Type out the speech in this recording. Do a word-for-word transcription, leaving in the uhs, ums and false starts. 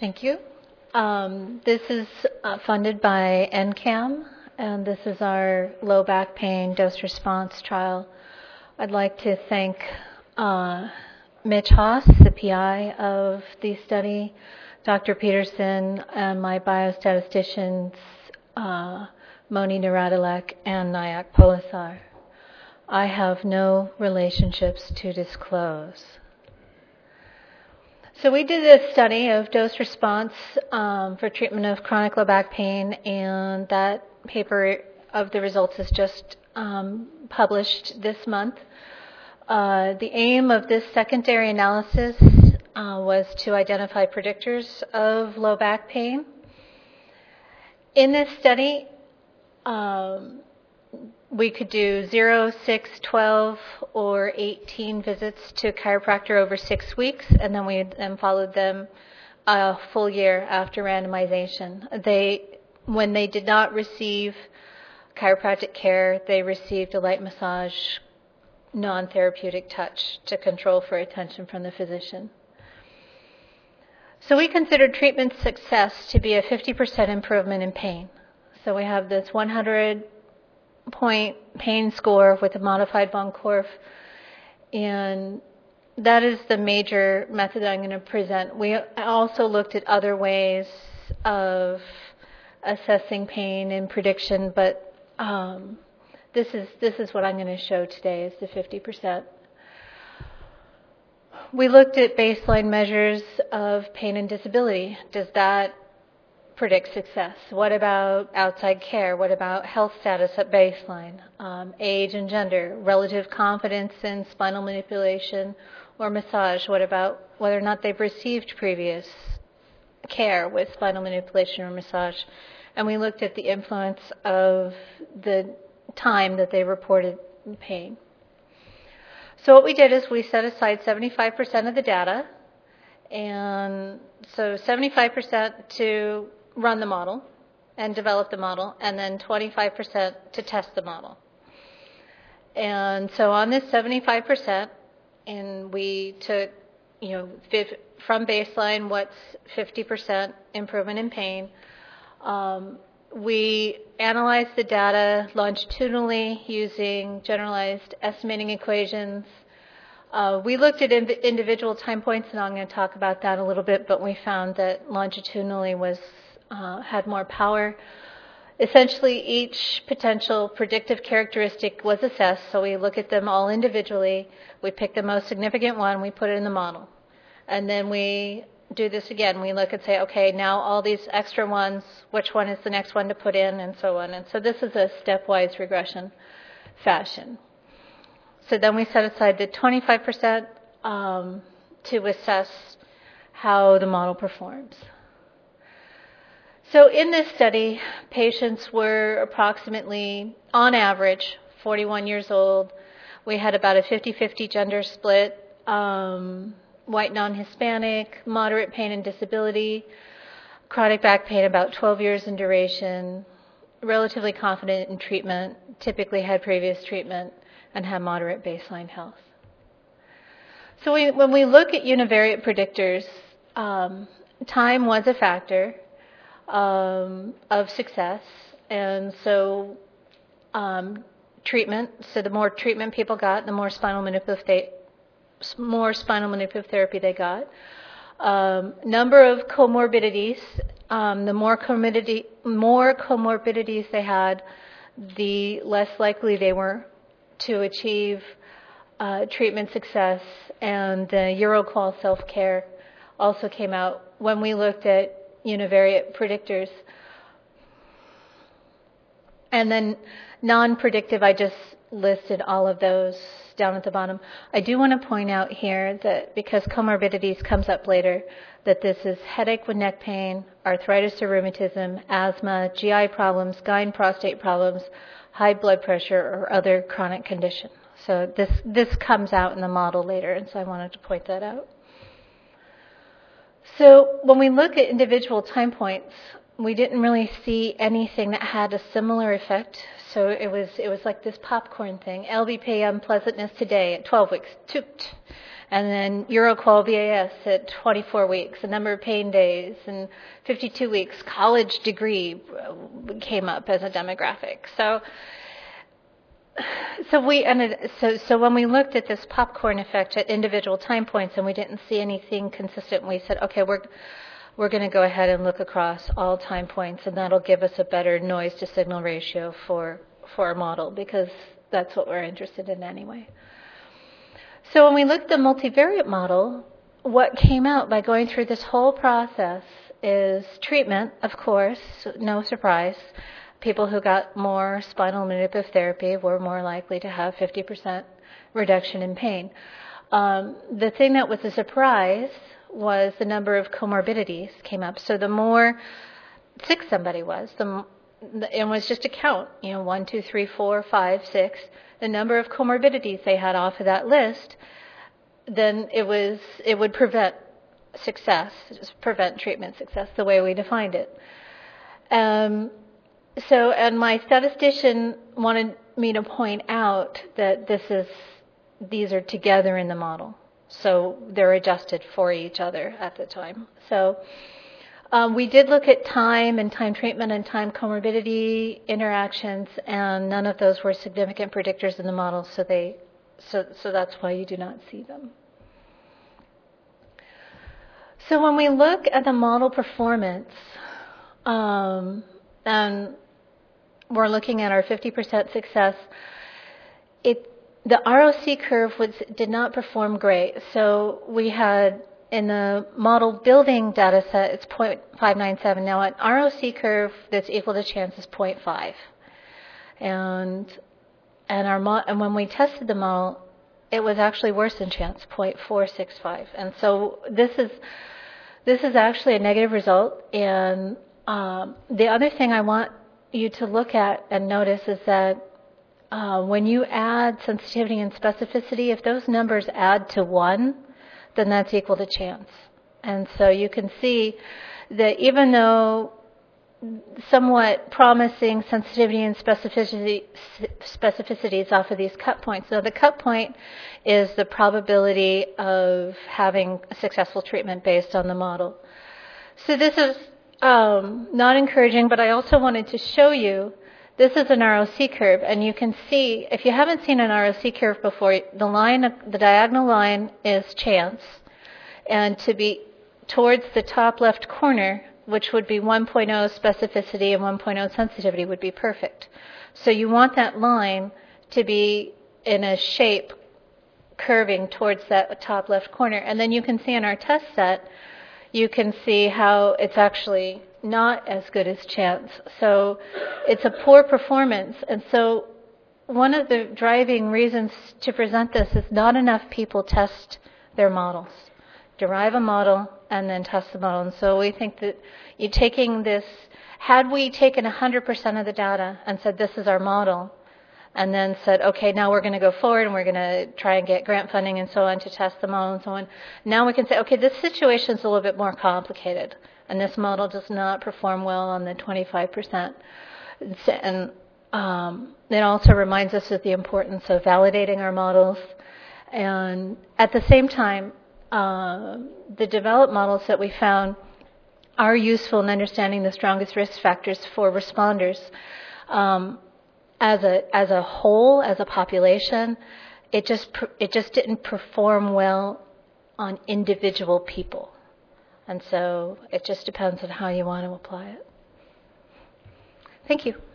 Thank you. Um, this is uh, funded by N CAM, and this is our low back pain dose response trial. I'd like to thank uh, Mitch Haas, the P I of the study, Doctor Peterson, and my biostatisticians, uh, Moni Naradilek and Nayak Polisar. I have no relationships to disclose. So we did a study of dose response um, for treatment of chronic low back pain, and that paper of the results is just um, published this month. Uh, the aim of this secondary analysis uh, was to identify predictors of low back pain. In this study, um, we could do zero, six, twelve, or eighteen visits to a chiropractor over six weeks, and then we then followed them a full year after randomization. They, when they did not receive chiropractic care, they received a light massage, non-therapeutic touch to control for attention from the physician. So we considered treatment success to be a fifty percent improvement in pain. So we have this one hundred point pain score with a modified von Korff, and that is the major method I'm going to present. We also looked at other ways of assessing pain and prediction, but um, this is this is what I'm going to show today, is the fifty percent. We looked at baseline measures of pain and disability. Does that predict success? What about outside care? What about health status at baseline? Um, age and gender, relative confidence in spinal manipulation or massage? What about whether or not they've received previous care with spinal manipulation or massage? And we looked at the influence of the time that they reported pain. So what we did is we set aside seventy-five percent of the data, and so seventy-five percent to run the model and develop the model, and then twenty-five percent to test the model. And so on this seventy-five percent, and we took, you know, from baseline, what's fifty percent improvement in pain. Um, we analyzed the data longitudinally using generalized estimating equations. Uh, we looked at in- individual time points, and I'm going to talk about that a little bit, but we found that longitudinally was Uh, had more power. Essentially, each potential predictive characteristic was assessed, so we look at them all individually. We pick the most significant one, we put it in the model. And then we do this again. We look and say, okay, now all these extra ones, which one is the next one to put in, and so on. And so this is a stepwise regression fashion. So then we set aside the twenty-five percent um, to assess how the model performs. So in this study, patients were approximately, on average, forty-one years old. We had about a fifty-fifty gender split, um, white non-Hispanic, moderate pain and disability, chronic back pain about twelve years in duration, relatively confident in treatment, typically had previous treatment, and had moderate baseline health. So we, when we look at univariate predictors, um, time was a factor Um, of success, and so um, treatment. So the more treatment people got, the more spinal manipulative they, more spinal manipulative therapy they got. Um, number of comorbidities. Um, the more comorbidity, more comorbidities they had, the less likely they were to achieve uh, treatment success. And the EuroQoL self-care also came out when we looked at univariate predictors. And then non-predictive, I just listed all of those down at the bottom. I do want to point out here that because comorbidities comes up later, that this is headache with neck pain, arthritis or rheumatism, asthma, G I problems, gyne prostate problems, high blood pressure, or other chronic condition. So this, this comes out in the model later, and so I wanted to point that out. So when we look at individual time points, we didn't really see anything that had a similar effect. So it was it was like this popcorn thing. L B P unpleasantness today at twelve weeks, toot. And then Euroqual V A S at twenty-four weeks, the number of pain days, and fifty-two weeks, college degree came up as a demographic. So, so we ended, so so when we looked at this popcorn effect at individual time points and we didn't see anything consistent, we said, okay, we're we're going to go ahead and look across all time points, and that'll give us a better noise to signal ratio for for our model, because that's what we're interested in anyway. So when we looked at the multivariate model, what came out by going through this whole process is treatment, of course, no surprise. People who got more spinal manipulative therapy were more likely to have fifty percent reduction in pain. Um, the thing that was a surprise was the number of comorbidities came up. So the more sick somebody was, the it was just a count, you know, one, two, three, four, five, six. The number of comorbidities they had off of that list, then it was it would prevent success, just prevent treatment success, the way we defined it. Um, so, and my statistician wanted me to point out that this is these are together in the model, so they're adjusted for each other at the time. So. Um, we did look at time and time treatment and time comorbidity interactions, and none of those were significant predictors in the model, so they, so, so that's why you do not see them. So when we look at the model performance, um, and we're looking at our fifty percent success, it, the R O C curve was, did not perform great. So we had, in the model building data set, it's zero point five nine seven. Now, an R O C curve that's equal to chance is zero point five. And and our mo- and when we tested the model, it was actually worse than chance, zero point four six five. And so this is this is actually a negative result. And um, the other thing I want you to look at and notice is that uh, when you add sensitivity and specificity, if those numbers add to one, then that's equal to chance. And so you can see that even though somewhat promising sensitivity and specificity, specificities off of these cut points. So the cut point is the probability of having a successful treatment based on the model. So this is um, not encouraging, but I also wanted to show you this is an R O C curve, and you can see, if you haven't seen an R O C curve before, the line, the diagonal line is chance, and to be towards the top left corner, which would be one point oh specificity and one point oh sensitivity, would be perfect. So you want that line to be in a shape curving towards that top left corner, and then you can see in our test set, you can see how it's actually not as good as chance. So it's a poor performance. And so one of the driving reasons to present this is not enough people test their models, derive a model, and then test the model. And so we think that you taking this, had we taken one hundred percent of the data and said this is our model, and then said, okay, now we're going to go forward and we're going to try and get grant funding and so on to test the model and so on. Now we can say, okay, this situation is a little bit more complicated, and this model does not perform well on the twenty-five percent. And um, it also reminds us of the importance of validating our models. And at the same time, uh, the developed models that we found are useful in understanding the strongest risk factors for responders. Um, As a as a whole, as a population, it just it just didn't perform well on individual people, and so it just depends on how you want to apply it. Thank you.